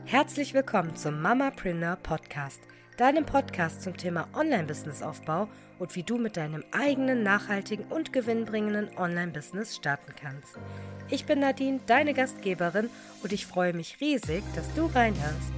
Herzlich willkommen zum Mamapreneur Podcast, deinem Podcast zum Thema Online-Business-Aufbau und wie du mit deinem eigenen, nachhaltigen und gewinnbringenden Online-Business starten kannst. Ich bin Nadine, deine Gastgeberin, und ich freue mich riesig, dass du reinhörst.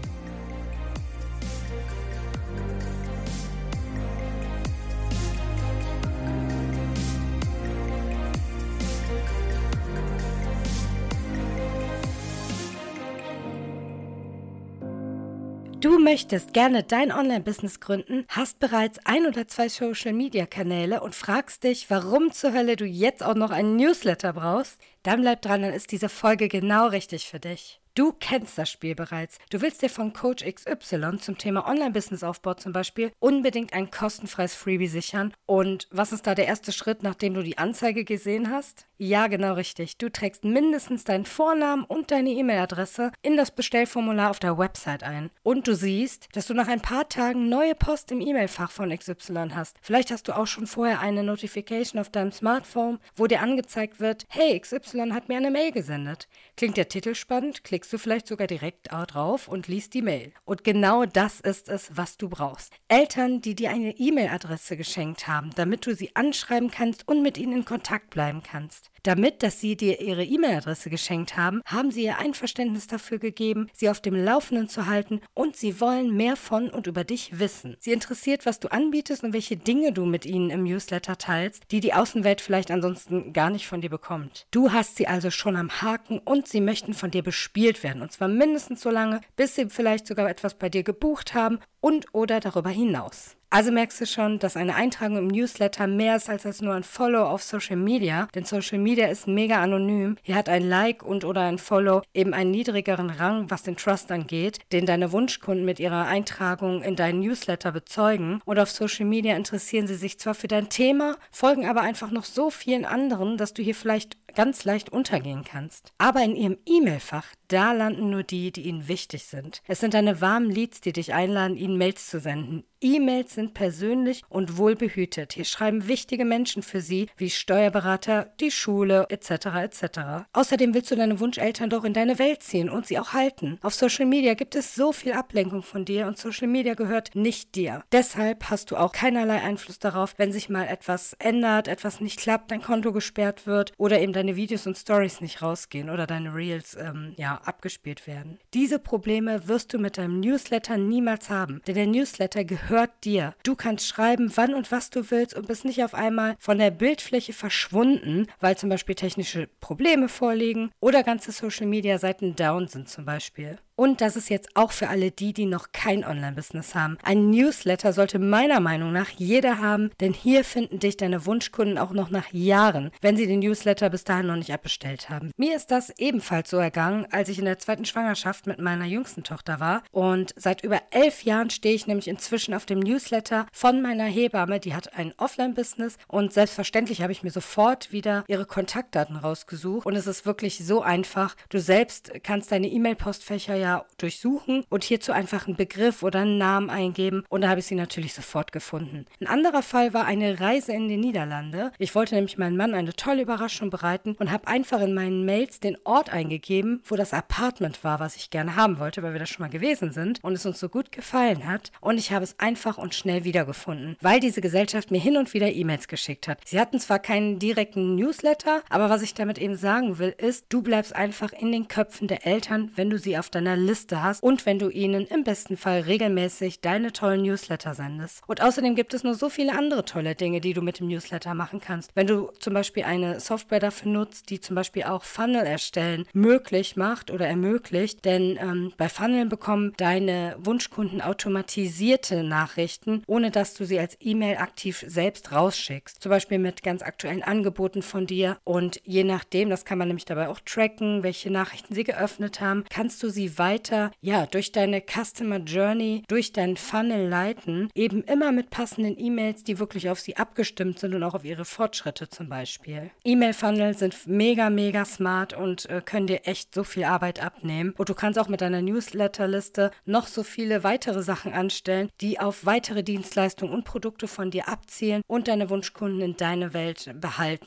Du möchtest gerne dein Online-Business gründen, hast bereits 1 oder 2 Social-Media-Kanäle und fragst dich, warum zur Hölle du jetzt auch noch einen Newsletter brauchst? Dann bleib dran, dann ist diese Folge genau richtig für dich. Du kennst das Spiel bereits. Du willst dir von Coach XY zum Thema Online-Business-Aufbau zum Beispiel unbedingt ein kostenfreies Freebie sichern. Und was ist da der erste Schritt, nachdem du die Anzeige gesehen hast? Ja, genau richtig. Du trägst mindestens deinen Vornamen und deine E-Mail-Adresse in das Bestellformular auf der Website ein. Und du siehst, dass du nach ein paar Tagen neue Post im E-Mail-Fach von XY hast. Vielleicht hast du auch schon vorher eine Notification auf deinem Smartphone, wo dir angezeigt wird, hey, XY hat mir eine Mail gesendet. Klingt der Titel spannend? Klickst du vielleicht sogar direkt drauf und liest die Mail. Und genau das ist es, was du brauchst. Eltern, die dir eine E-Mail-Adresse geschenkt haben, damit du sie anschreiben kannst und mit ihnen in Kontakt bleiben kannst. Damit, dass sie dir ihre E-Mail-Adresse geschenkt haben, haben sie ihr Einverständnis dafür gegeben, sie auf dem Laufenden zu halten, und sie wollen mehr von und über dich wissen. Sie interessiert, was du anbietest und welche Dinge du mit ihnen im Newsletter teilst, die die Außenwelt vielleicht ansonsten gar nicht von dir bekommt. Du hast sie also schon am Haken und sie möchten von dir bespielt werden, und zwar mindestens so lange, bis sie vielleicht sogar etwas bei dir gebucht haben und oder darüber hinaus. Also merkst du schon, dass eine Eintragung im Newsletter mehr ist als nur ein Follow auf Social Media, denn Social Media ist mega anonym. Hier hat ein Like und oder ein Follow eben einen niedrigeren Rang, was den Trust angeht, den deine Wunschkunden mit ihrer Eintragung in deinen Newsletter bezeugen. Und auf Social Media interessieren sie sich zwar für dein Thema, folgen aber einfach noch so vielen anderen, dass du hier vielleicht ganz leicht untergehen kannst. Aber in ihrem E-Mail-Fach, da landen nur die, die ihnen wichtig sind. Es sind deine warmen Leads, die dich einladen, ihnen Mails zu senden. E-Mails sind persönlich und wohlbehütet. Hier schreiben wichtige Menschen für sie, wie Steuerberater, die Schule, etc. etc. Außerdem willst du deine Wunscheltern doch in deine Welt ziehen und sie auch halten. Auf Social Media gibt es so viel Ablenkung von dir und Social Media gehört nicht dir. Deshalb hast du auch keinerlei Einfluss darauf, wenn sich mal etwas ändert, etwas nicht klappt, dein Konto gesperrt wird oder eben deine Videos und Stories nicht rausgehen oder deine Reels abgespielt werden. Diese Probleme wirst du mit deinem Newsletter niemals haben, denn der Newsletter gehört dir. Du kannst schreiben, wann und was du willst und bist nicht auf einmal von der Bildfläche verschwunden, weil zum Beispiel technische Probleme vorliegen oder ganze Social-Media-Seiten down sind zum Beispiel. Und das ist jetzt auch für alle die noch kein Online-Business haben. Ein Newsletter sollte meiner Meinung nach jeder haben, denn hier finden dich deine Wunschkunden auch noch nach Jahren, wenn sie den Newsletter bis dahin noch nicht abbestellt haben. Mir ist das ebenfalls so ergangen, als ich in der 2. Schwangerschaft mit meiner jüngsten Tochter war, und seit über 11 Jahren stehe ich nämlich inzwischen auf dem Newsletter von meiner Hebamme, die hat ein Offline-Business, und selbstverständlich habe ich mir sofort wieder ihre Kontaktdaten rausgesucht, und es ist wirklich so einfach. Du selbst kannst deine E-Mail-Postfächer durchsuchen und hierzu einfach einen Begriff oder einen Namen eingeben, und da habe ich sie natürlich sofort gefunden. Ein anderer Fall war eine Reise in die Niederlande. Ich wollte nämlich meinem Mann eine tolle Überraschung bereiten und habe einfach in meinen Mails den Ort eingegeben, wo das Apartment war, was ich gerne haben wollte, weil wir da schon mal gewesen sind und es uns so gut gefallen hat, und ich habe es einfach und schnell wiedergefunden, weil diese Gesellschaft mir hin und wieder E-Mails geschickt hat. Sie hatten zwar keinen direkten Newsletter, aber was ich damit eben sagen will, ist, du bleibst einfach in den Köpfen der Eltern, wenn du sie auf deiner Liste hast und wenn du ihnen im besten Fall regelmäßig deine tollen Newsletter sendest. Und außerdem gibt es noch so viele andere tolle Dinge, die du mit dem Newsletter machen kannst. Wenn du zum Beispiel eine Software dafür nutzt, die zum Beispiel auch Funnel erstellen möglich macht oder ermöglicht, denn bei Funneln bekommen deine Wunschkunden automatisierte Nachrichten, ohne dass du sie als E-Mail aktiv selbst rausschickst. Zum Beispiel mit ganz aktuellen Angeboten von dir, und je nachdem, das kann man nämlich dabei auch tracken, welche Nachrichten sie geöffnet haben, kannst du sie weiter, durch deine Customer Journey, durch deinen Funnel leiten, eben immer mit passenden E-Mails, die wirklich auf sie abgestimmt sind und auch auf ihre Fortschritte zum Beispiel. E-Mail-Funnel sind mega, mega smart und können dir echt so viel Arbeit abnehmen. Und du kannst auch mit deiner Newsletterliste noch so viele weitere Sachen anstellen, die auf weitere Dienstleistungen und Produkte von dir abzielen und deine Wunschkunden in deine Welt behalten.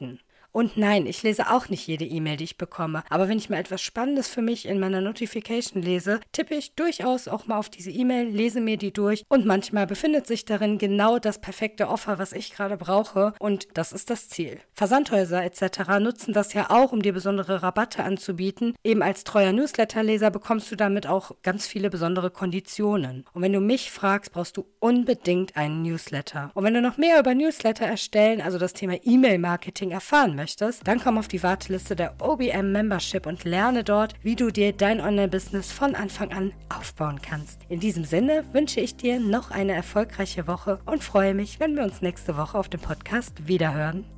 Und nein, ich lese auch nicht jede E-Mail, die ich bekomme. Aber wenn ich mal etwas Spannendes für mich in meiner Notification lese, tippe ich durchaus auch mal auf diese E-Mail, lese mir die durch und manchmal befindet sich darin genau das perfekte Offer, was ich gerade brauche, und das ist das Ziel. Versandhäuser etc. nutzen das ja auch, um dir besondere Rabatte anzubieten. Eben als treuer Newsletterleser bekommst du damit auch ganz viele besondere Konditionen. Und wenn du mich fragst, brauchst du unbedingt einen Newsletter. Und wenn du noch mehr über Newsletter erstellen, also das Thema E-Mail-Marketing erfahren möchtest, dann komm auf die Warteliste der OBM Membership und lerne dort, wie du dir dein Online-Business von Anfang an aufbauen kannst. In diesem Sinne wünsche ich dir noch eine erfolgreiche Woche und freue mich, wenn wir uns nächste Woche auf dem Podcast wiederhören.